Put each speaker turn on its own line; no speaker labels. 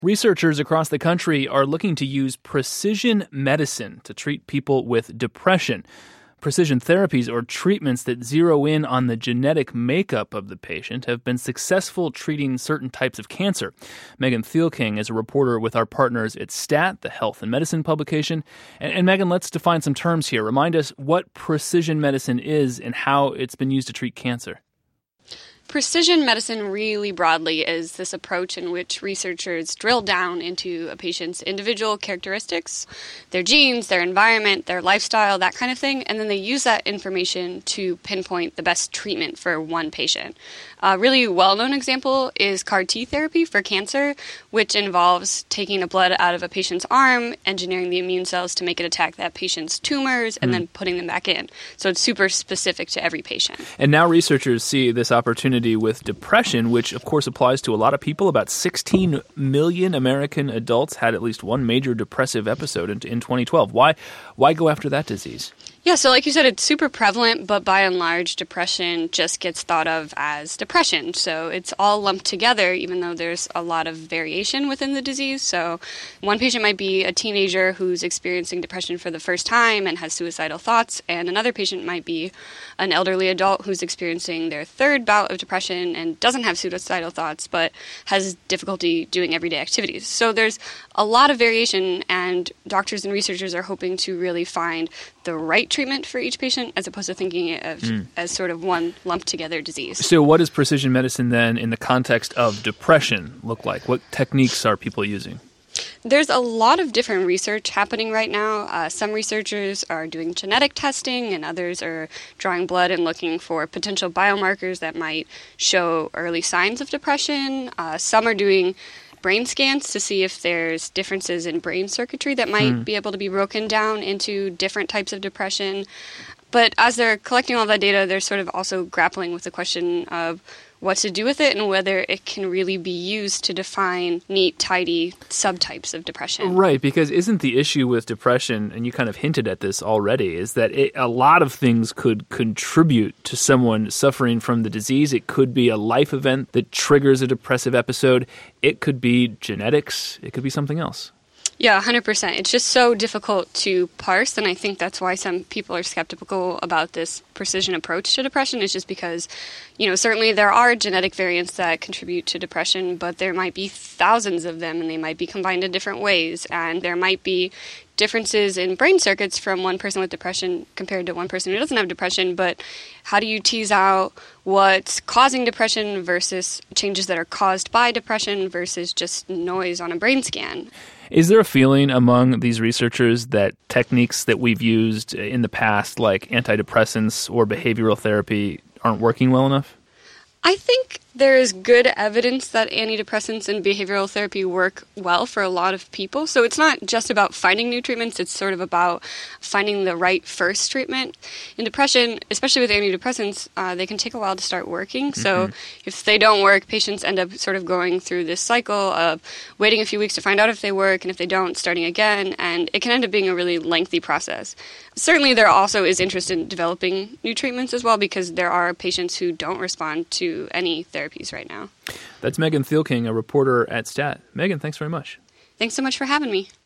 Researchers across the country are looking to use precision medicine to treat people with depression. Precision therapies, or treatments that zero in on the genetic makeup of the patient, have been successful treating certain types of cancer. Megan Thielking is a reporter with our partners at STAT, the health and medicine publication. And Megan, let's define some terms here. Remind us what precision medicine is and how it's been used to treat cancer.
Precision medicine really broadly is this approach in which researchers drill down into a patient's individual characteristics, their genes, their environment, their lifestyle, that kind of thing, and then they use that information to pinpoint the best treatment for one patient. A really well-known example is CAR T therapy for cancer, which involves taking a blood out of a patient's arm, engineering the immune cells to make it attack that patient's tumors, and then putting them back in. So it's super specific to every patient.
And now researchers see this opportunity with depression, which of course applies to a lot of people. About 16 million American adults had at least one major depressive episode in 2012. Why go after that disease?
Yeah, so like you said, it's super prevalent, but by and large, depression just gets thought of as depression. So it's all lumped together, even though there's a lot of variation within the disease. So one patient might be a teenager who's experiencing depression for the first time and has suicidal thoughts, and another patient might be an elderly adult who's experiencing their third bout of depression and doesn't have suicidal thoughts, but has difficulty doing everyday activities. So there's a lot of variation, and doctors and researchers are hoping to really find the right treatment for each patient as opposed to thinking of as sort of one lumped together disease.
So what does precision medicine then in the context of depression look like? What techniques are people using?
There's a lot of different research happening right now. Some researchers are doing genetic testing, and others are drawing blood and looking for potential biomarkers that might show early signs of depression. Some are doing brain scans to see if there's differences in brain circuitry that might be able to be broken down into different types of depression. But as they're collecting all that data, they're sort of also grappling with the question of what to do with it and whether it can really be used to define neat, tidy subtypes of depression.
Right, because isn't the issue with depression, and you kind of hinted at this already, is that a lot of things could contribute to someone suffering from the disease. It could be a life event that triggers a depressive episode. It could be genetics. It could be something else.
Yeah, 100%. It's just so difficult to parse, and I think that's why some people are skeptical about this precision approach to depression, is just because, certainly there are genetic variants that contribute to depression, but there might be thousands of them, and they might be combined in different ways, and there might be differences in brain circuits from one person with depression compared to one person who doesn't have depression, but how do you tease out what's causing depression versus changes that are caused by depression versus just noise on a brain scan?
Is there a feeling among these researchers that techniques that we've used in the past, like antidepressants or behavioral therapy, aren't working well enough?
I think there is good evidence that antidepressants and behavioral therapy work well for a lot of people. So it's not just about finding new treatments, it's sort of about finding the right first treatment. In depression, especially with antidepressants, they can take a while to start working. So if they don't work, patients end up sort of going through this cycle of waiting a few weeks to find out if they work, and if they don't, starting again, and it can end up being a really lengthy process. Certainly there also is interest in developing new treatments as well, because there are patients who don't respond to any therapies right now.
That's Megan Thielking, a reporter at STAT. Megan, thanks very much.
Thanks so much for having me.